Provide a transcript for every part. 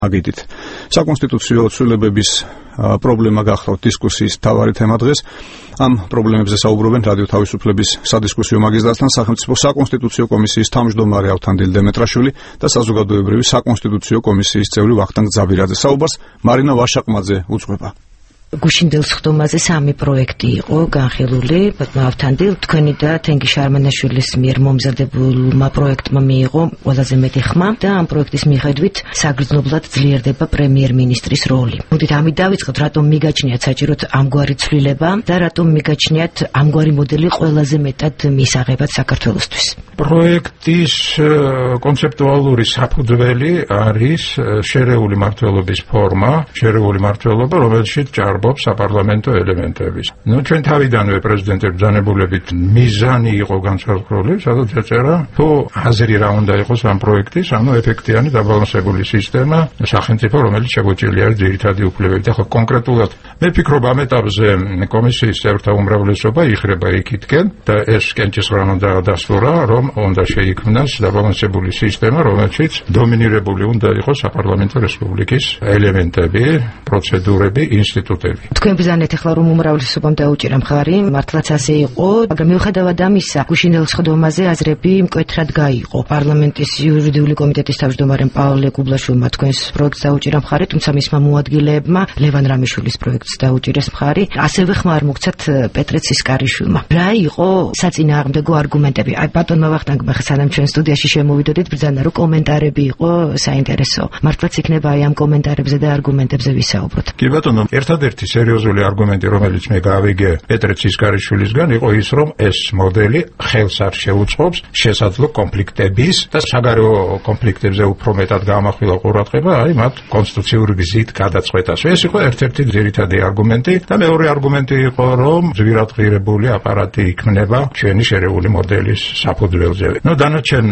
აგიდით. საკონსტიტუციო ცვლილებების პრობლემა გახლავთ დისკუსიის მთავარი თემა დღეს. ამ პრობლემებზე საუბრობენ რადიო თავისუფლების სადისკუსიო მაგისტრატთან სახელმწიფო საკონსტიტუციო კომისიის თავმჯდომარე ავთანდილ დემეტრაშვილი და საზოგადოებრივი საკონსტიტუციო კომისიის წევრი ვახტანგ ძაბირაძე. საუბარს მარინა ვაშაყმაძე უძღვება. გუშინდელ სხდომაზე 3 პროექტი იყო განხილული, ავთანდილ თქვენი და თენგი შარმანაშვილის მიერ მომზადებულმა პროექტმა მიიღო ყველაზე მეტი ხმა და ამ პროექტის მიხედვით საგრძნობლად ძლიერდება პრემიერ-მინისტრის როლი. მოდით ამით დავიწყოთ, რატომ მიგაჩნიათ საჭიროდ ამგვარი ცვლილება და რატომ მიგაჩნიათ ამგვარი მოდელი ყველაზე მეტად მისაღებად საქართველოსთვის. პროექტის კონცეპტუალური საფუძველი არის შერეული მმართველობის ფორმა, შერეული მმართველობა, რომელშიც საპარლამენტო ელემენტების. ჩვენ თავიდანვე პრეზიდენტის ბრძანებულებით მიზანი იყო განსაზღვრული, სადაც ეწერა, თუ აზრი რა უნდა იყოს ამ პროექტის, ანუ ეფექტიანი დაბალანსებული სისტემა, სახელმწიფო, რომელიც შეგვიძლია არის ძირითადი უფლებებით. ახლა კონკრეტულად მე ვფიქრობ, ამ ეტაპზე კომისიის წევრთა უმრავლესობა იხრება იქითკენ და ეს კენჭისყრან უნდა დასტურა, რომ უნდა შეიქმნას დაბალანსებული სისტემა, რომელშიც დომინირებული უნდა იყოს საპარლამენტო რესპუბლიკის ელემენტები, პროცედურები, ინსტიტუტები. თქვენ ბრძანეთ ახლა რომ უმრავლესობამ დაუჭირა მხარი, მართლაც ასე იყო, მაგრამ მიუხედავად ამისა, გუშინდელ სხდომაზე აზრები მკვეთრად გაიყო. პარლამენტის იურიდიული კომიტეტის თავმჯდომარემ პავლე კუბლაშვილმა თქვენს პროექტს დაუჭირა მხარი, თუმცა მისმა მოადგილეებმა ლევან რამიშვილის პროექტს დაუჭირეს მხარი, ასევე ხმა არ მოგცათ პეტრე ცისკარიშვილმა. რა იყო საწინააღმდეგო არგუმენტები? აი ბატონმა ვახტანგმა სანამ ჩვენ სტუდიაში შემოვიდოდით, ბრძანა რომ კომენტარები იყო საინტერესო. მართლაც იქნება აი ამ კომენტარებზე და არგუმენტებზე ვისაუბროთ. კი ბატონო, ერთადერთი სერიოზული არგუმენტი, რომელიც მე გავიგე პეტრე ცისკარიშვილისგან, იყო ის, რომ ეს მოდელი ხელს არ შეუწყობს შესაძლო კონფლიქტების და საგარეო კონფლიქტებზე უფრო მეტად გამახვილა ყურადღება, აი მათ კონსტიტუციური გზით გადაწყვეტას. ეს იყო ერთ-ერთი ძირითადი არგუმენტი და მეორე არგუმენტი იყო, რომ ძვირადღირებული აპარატი იქმნება ჩვენი შერეული მოდელის საფუძველზე. დანარჩენ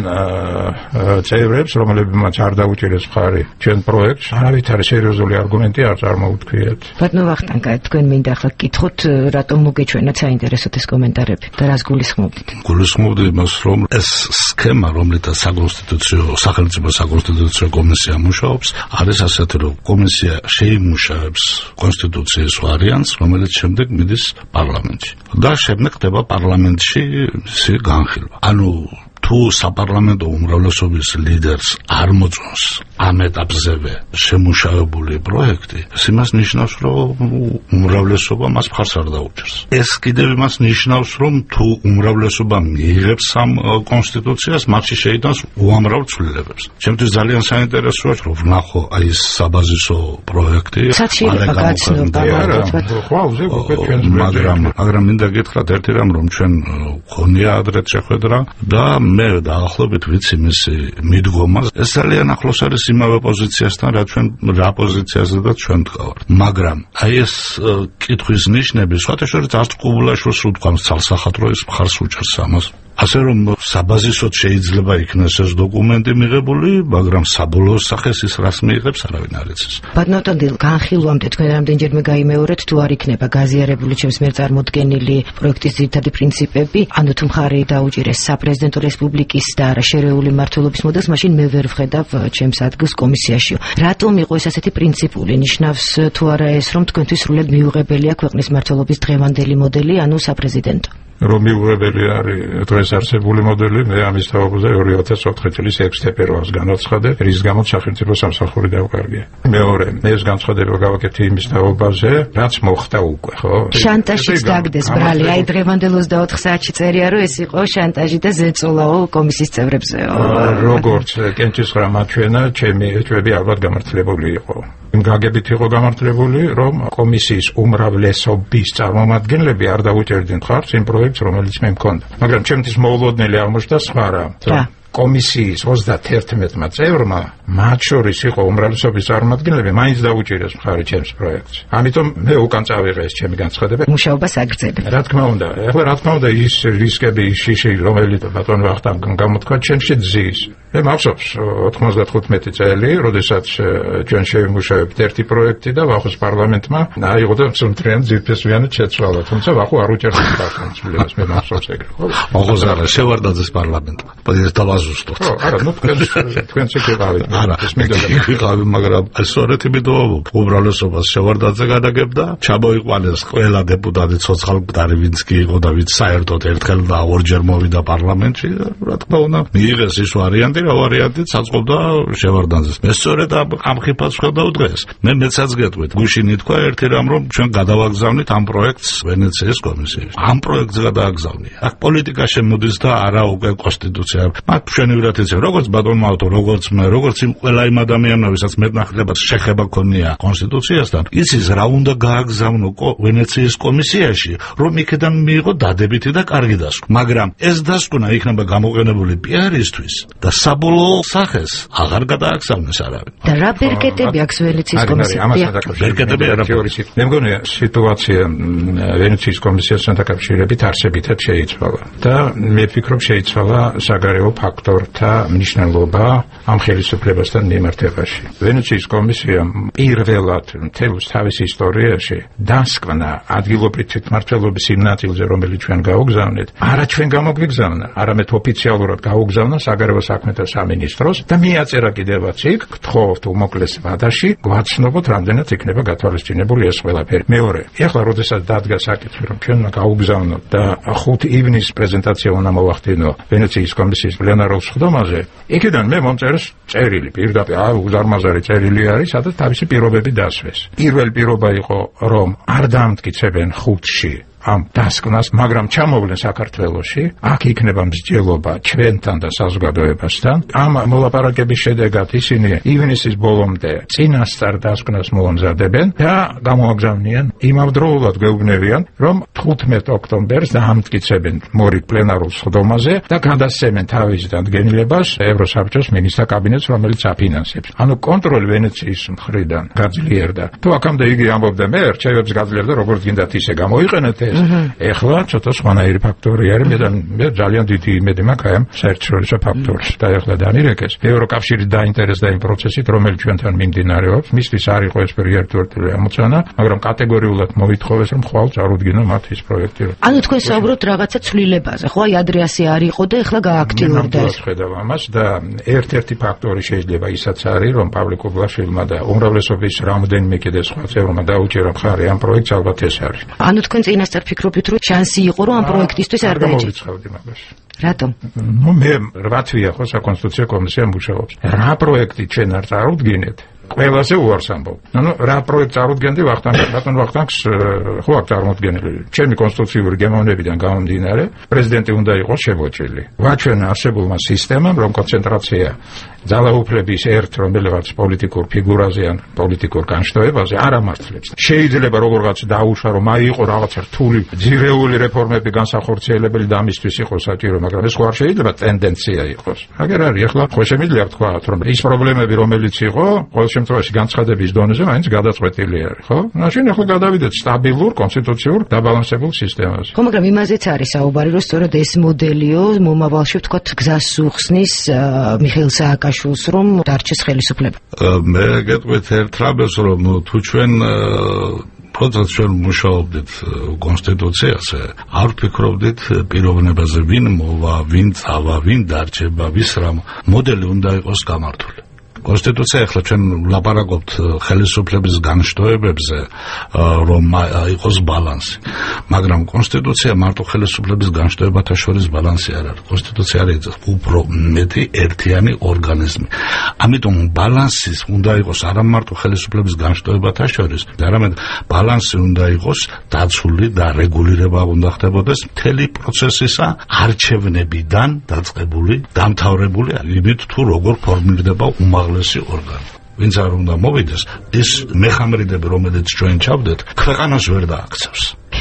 წევრებს, რომლებმაც არ დაუჭირეს მხარი ჩვენ პროექტს, არავითარი სერიოზული არგუმენტი არ წარმოუდგენიათ. ვახტანგა, თქვენ მინდა ახლა გკითხოთ, რატომ მოგეჩვენათ საინტერესოდ ეს კომენტარები და რას გულისხმობთ? გულისხმობდი იმას, რომ ეს სქემა, რომლითაც სახელმწიფო საკონსტიტუციო კომისია მუშაობს, არის ასეთი, რომ კომისია შეიმუშავებს კონსტიტუციის ვარიანტს, რომელიც შემდეგ მიდის პარლამენტში და შემდეგ ხდება პარლამენტში განხილვა. ანუ თუ საპარლამენტო უმრავლესობის ლიდერს არ მოწონს ამ ეტაპზევე შემუშავებული პროექტი, ეს იმას ნიშნავს, რომ უმრავლესობა მას მხარს არ დაუჭერს. ეს კიდევ იმას ნიშნავს, რომ თუ უმრავლესობა მიიღებს ამ კონსტიტუციას, მათში შეიტანს უამრავ ცვლილებებს. ჩემთვის ძალიან საინტერესოა, რომ ვნახო აი ეს საბაზისო პროექტი, მაგრამ მინდა გითხრათ ერთი რამ, რომ ჩვენ გქონია ადრეთ შეხვედრა და მე დაახლოებით ვიცი მისი მიდგომა. ეს ძალიან ახლოს არის იმავე პოზიციასთან, რა პოზიციაზედაც ჩვენ ვდგავართ. მაგრამ აი ეს კითხვის ნიშნები, სხვათა შორის არც კუბლაშვილს უთქვამს ცალსახად, რომ ის მხარს უჭერს ამას. ასე რომ საბაზისოდ შეიძლება იქნას ეს დოკუმენტი მიღებული, მაგრამ საბოლოო სახეს ის რას მიიღებს, არავინ არ იცის. ბატონო, განხილვამდე თქვენ რამდენჯერმე გაიმეორეთ, თუ არ იქნება გაზიარებული ჩემს მიერ წარმოდგენილი პროექტის ძირითადი პრინციპები, ანუ თუ მხარი დაუჭირეს საპრეზიდენტო რესპუბლიკის და არა შერეული მმართველობის მოდელს, მაშინ მე ვერ ვხედავ ჩემს ადგილს კომისიაში. რატომ იყო ეს ასეთი პრინციპული? ნიშნავს თუ არა ეს, რომ თქვენთვის სრულად მიუღებელია ქვეყნის მმართველობის დღევანდელი მოდელი, ანუ საპრეზიდენტო? რომ მიუღებელი არის დღეს არსებული მოდელი, მე ამის თაობაზე 2004 წლის 6 თებერვალს განაცხადე, რის გამოც სახელმწიფო სამსახური დავკარგე. მეორე, მე ეს განცხადება გავაკეთე იმის თაობაზე, რაც მოხდა უკვე, ხო? შანტაჟიც დაგდეს, ბრალი, აი დღევანდელ 24 საათში წერია, რომ ეს იყო შანტაჟი და ზეწოლაო კომისიის წევრებზეო. როგორც კენჭისყრა მაჩვენა, ჩემი ეჭვები ალბათ გამართლებული იყო. გაგებით იყო გამართლებული, რომ კომისიის უმრავლესობის წარმომადგენლები არ დაუჭერდნენ მხარს იმ პროექტს, რომელიც მე მქონდა. მაგრამ ჩემთვის მოულოდნელი აღმოჩნდა სხვა რამ. კომისიის 31 წევრმა, მათ შორის იყო უმრავლესობის წარმომადგენლები, მაინც დაუჭირეს მხარი ჩემს პროექტს. ამიტომ მე უკან წავიღე ეს ჩემი განცხადება. მუშაობას აგრძელებ. რა თქმა უნდა, ახლა რა თქმა უნდა ის რისკები, ის შიში, რომელიც ბატონ ვახტანგმა გამოთქვა, ჩემში ძის. მე მახსოვს 95 წელი, როდესაც ჩვენ შევიმუშავებთ ერთი პროექტი და ვახოს პარლამენტმა აიღო და მთლიანად ძირფესვიანად შეცვალა, თუმცა ვახო არ უჭერდა პარტნიორს, მე მახსოვს ეგრე, ხო? ვახოს არა, შევარდაძის პარლამენტმა. პოდიეს დავაზუსტოთ. ხო, არა, ნუ თქვენც შეგავით. არა, ვიყავი, მაგრამ სწორედ იმედოა უბრალესობას შევარდაძე გადაგებდა, ჩამოიყვანეს ყველა დეპუტატი ცოცხალ მკვდარი, ვინც კი იყო და ვინც საერთოდ ერთხელ და ორჯერ მოვიდა პარლამენტში, რა თქმა უნდა, მიიღეს ის ვარიანტი, რა ვარიანტი საწყობდა შევარდაძეს. მე სწორედ ამ ხიფას ხედავ დღეს. მეცაც გეტყვით, გუშინ ითქვა ერთი რამ, რომ ჩვენ გადავაგზავნით ამ პროექტს ვენეციის კომისიაში. ამ პროექტს გადააგზავნია. აქ პოლიტიკა შემოდის და არა უკვე კონსტიტუცია. მათ მშვენივრად იციან, როგორც ბატონმა ავტო, როგორც მე, როგორც იმ ყველა იმ ადამიანმა, ვისაც მეტნახლებად შეხება ქონია კონსტიტუციასთან, იცის რა უნდა გააგზავნო ვენეციის კომისიაში, რომ იქიდან მიიღო დადებითი და კარგი დასკვნა. მაგრამ ეს დასკვნა იქნება გამოყენებული პიარისთვის და საბოლოო სახეს აღარ გადააგზავნეს არავინ. და რა ბერკეტები აქვს ვენეციის კომისიაში? ბერკეტები არა თეორიით. მე მგონია სიტუაცია ვენეციის კომისიასთან დაკავშირებით არსებითად შეიცვალა და მე ვფიქრობ შეიცვალა საგარეო ფაქტორთა მნიშვნელობა ამ ხელისუფლებასთან მიმართებაში. ვენეციის კომისიამ პირველად მთელს თავის ისტორიაში დასკვნა ადგილობრივი თვითმმართველობის იმ ნაწილზე, რომელიც ჩვენ გავაგზავნეთ, არა ჩვენ გამოგვიგზავნა, არამედ ოფიციალურად გავაგზავნა საგარეო საქმეთა სამინისტროს და მიაწერა კიდევაც იქ, გთხოვთ უმოკლეს ვადაში, გვაცნობოთ, რამდენად იქნება გათვალისწინებული ეს ყველაფერი. მეორე, ეხლა როდესაც დადგა საკითხი, რომ ჩვენ გავაგზავნოთ და 5 ივნისის პრეზენტაცია უნდა მოვახდინო ვენეციის კომისიის პლენარულ სხდომაზე, იქიდან მე მომწერეს წერილი, პირდაპირ უზარმაზარი წერილი არის, სადაც თავისი პირობები დასვეს. პირველი პირობა იყო, რომ არ დაამტკიცებენ 5-ში ამ დასკვნას, მაგრამ ჩამოვლენ საქართველოში, აქ იქნება მსჯელობა ჩვენთან და საზოგადოებასთან. ამ მოლაპარაკების შედეგად ისინი ივნისის ბოლომდე წინასწარ დასკვნას მოამზადებენ და გამოაგზავნიან იმავდროულად გვეუბნებიან, რომ 15 ოქტომბერს დაამტკიცებენ მორიგ პლენარულ სხდომაზე და გადასცემენ თავის დადგენილებას ევროსაბჭოს მინისტრთა კაბინეტს, რომელიც აფინანსებს. ანუ კონტროლი ვენეციის მხრიდან გაძლიერდა. თუ აქამდე იგი ამბობდა, მე რჩევებს გაძლიერდა, როგორც გინდათ ისე გამოიყენეთ. ეხლა ცოტა სხვანაირი ფაქტორი არის, მე ძალიან დიდი იმედი მაქვს ამ საერთაშორისო ფაქტორს და ეხლა დანირეკეს ევროკავშირი დაინტერესდა იმ პროცესით, რომელიც ჩვენთან მიმდინარეობს. მისთვის არ იყო ეს ერთგვარი ამოცანა, მაგრამ კატეგორიულად მოითხოვეს, რომ ხვალ წარუდგინო მათ ის პროექტი. ანუ თქვენ საუბრობთ რაღაცა ცვლილებაზე, ხო? აი ადრე ასე არ იყო და ეხლა გააქტიურდა. მე ხედავ ამას და ერთ-ერთი ფაქტორი შეიძლება ისაც არის, რომ პავლე კუბლაშვილმა და უმრავლესობის რამდენიმე კიდე სხვა წევრმა დაუჭერა მხარი ამ პროექტს, ალბათ ეს არის. ანუ თქვენ წინასწარ ფიქრობთ, რომ შანსი იყო, რომ ამ პროექტისთვის არ გაიჭირა. რატომ? ნუ მე 8 თვეა ხო საკონსტიტუციო კომისია მუშაობს. რა პროექტი ჩვენ არ წარუდგინეთ? ყველაზე უარს ამბობ. ანუ რა პროექტს წარუდგენდი ვახტანგს ხო აქ წარმოდგენილი. ჩემი კონსტიტუციური გემოვნებიდან გამომდინარე, პრეზიდენტი უნდა იყოს შემოჭრილი. ვაჩვენა არსებულმა სისტემამ, რომ კონცენტრაცია ძალაუფლების ერთ რომელიღაც პოლიტიკურ ფიგურაზე ან პოლიტიკურ განშტოებაზე არ ამართლებს. შეიძლება როგორღაც დაუშვა, რომ აიყო რაღაცა რთული ძირეული რეფორმები განსახორციელებელი და ამისთვის იყოს საჭირო, მაგრამ ეს ხო არ შეიძლება ტენდენცია იყოს. აგერ არის, ახლა ხო შემიძლია ვთქვა, რომ ის პრობლემები, რომელიც იყო, ყოველ შემთხვევაში განცხადების დონეზე მაინც გადაწყვეტილი არის, ხო? მაშინ ახლა გადავიდეთ სტაბილურ, კონსტიტუციურ, დაბალანსებულ სისტემაზე. ხო, მაგრამ იმაზეც არის საუბარი, რომ სწორედ ეს მოდელიო მომავალში ვთქვათ გზას უხსნის მიხეილ სააკაშვილს, რომ დარჩეს ხელისუფლება. მე გეტყვით ერთ რამეს, რომ თუ ჩვენ როდესაც ჩვენ მუშაობდით კონსტიტუციაზე, არ ვფიქრობდით პიროვნებაზე, ვინ მოვა, ვინ წავა, ვინ დარჩება, ვის რა მოდელი უნდა იყოს გამართული. კონსტიტუცია ახლა ჩვენ ვლაპარაკობთ ხელისუფლების განშტოებებზე, რომ იყოს ბალანსი, მაგრამ კონსტიტუცია მარტო ხელისუფლების განშტოებათა შორის ბალანსი არ არის. კონსტიტუცია არის უფრო მეტი ერთიანი ორგანიზმი. ამიტომ ბალანსი უნდა იყოს არა მარტო ხელისუფლების განშტოებათა შორის, არამედ ბალანსი უნდა იყოს დაცული და რეგულირება უნდა ხდებოდეს მთელი პროცესისა არჩევნებიდან დაწყებული, დამთავრებული იმით თუ როგორ ფორმირდება უმაღლესი ორგანო. ვინც არ უნდა მოვიდეს, ის მეხამრიდები, რომელიც ჩვენ ჩავდეთ, ქვეყანას ვერ დააქცევს.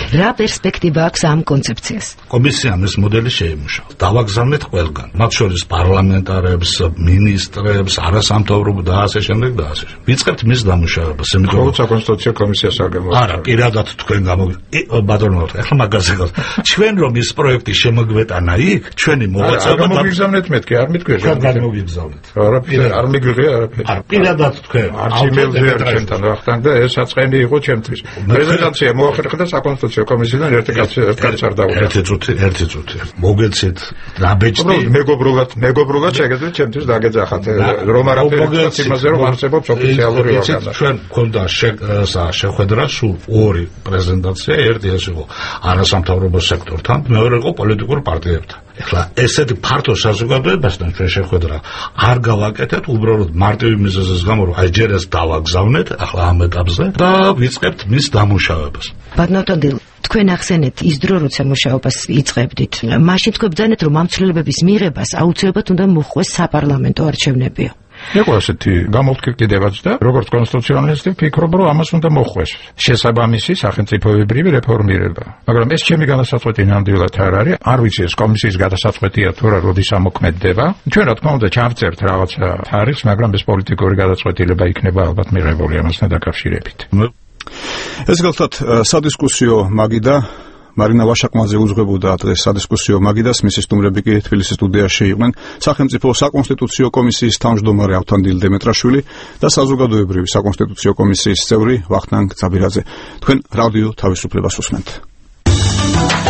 რა პერსპექტივა აქვს ამ კონცეფციას? კომისიამ ეს მოდელი შეიმუშავა. დავაგზავნეთ ყველგან, მათ შორის პარლამენტარებს, მინისტრებს, არასამთავრობო და ასე შემდეგ და ასე შემდეგ. ვიწყებთ მის დამუშავებას, იმიტომ რომ საკონსტიტუციო კომისიას არ გამოგვიყვება. არა, პირადად თქვენ ბატონო, ახლა მაგაზე ჩვენ რომ ის პროექტი შემოგვეტანა იქ, ჩვენი მოღვაწეობა გამოგიგზავნეთ მეთქი, არ მიტყვია. გამოგიგზავნეთ. არ მიგვიღია არაფერი. არ პირადად თქვენ არჩევნებზე არ ჩემთან ვახტანგ და ეს საწყენი იყო ჩემთვის. პრეზიდენტია მოახერხა საკონსტიტუციო კომისიიდან ერთი კაცი არ დაუდგა. ერთი წუთი. მოგეცეთ დაბეჭდი. მეგობრულად შეგეძლოთ ჩემთვის დაგეძახათ რომ არაფერი იმაზე რომ არსებობს ოფიციალური ორგანო. ჩვენ გქონდა შეხვედრა სულ ორი პრეზენტაცია, ერთი ეს იყო არასამთავრობო სექტორთან, მეორე იყო პოლიტიკურ პარტიებთან. ეხლა ესეთი ფართო საზოგადოებასთან ჩვენ შეხვედრა არ გავაკეთეთ, უბრალოდ მარტივი მიზეზის გამო რომ აი ჯერ ეს დავაგზავნეთ ახლა ამ ეტაპზე და ვიწყებთ მის დამუშავებას. ბატონო ტონდილ, თქვენ ახსენეთ ის დრო როცა მუშაობას იწყებდით, მაშინ თქვენ ბრძანეთ რომ ამ ცვლილებების მიღებას აუცილებლად უნდა მოხდეს საპარლამენტო არჩევნებიო. იყო ასეთი გამოვთქვიდებაც და როგორც კონსტიტუციონალისტი ვფიქრობ რომ ამას უნდა მოხდეს შესაბამისი სახელმწიფოებრივი რეფორმირება. მაგრამ ეს ჩემი განსაცვეთი ნამდვილად არ არის. არ ვიცი ეს კომისიის გადასაწყვეტია თუ რა, როდის ამოქმედდება. ჩვენ რა თქმა უნდა ჩავწერთ რაღაცა თარიღს, მაგრამ ეს პოლიტიკური გადაწყვეტილება იქნება ალბათ მიღებული ამასთან დაკავშირებით. ეს გახლავთ სადისკუსიო მაგიდა მარინა ვაშაკმაძე უძღვებოდა დღეს სადისკუსიო მაგიდას, მისი სტუმრები კი თბილისის სტუდიაში იყვნენ სახელმწიფო საკონსტიტუციო კომისიის თავმჯდომარე ავთანდილ დემეტრაშვილი და საზოგადოებრივი საკონსტიტუციო კომისიის წევრი ვახტანგ ძაბირაძე. თქვენ რადიო თავისუფლებას უსმენთ.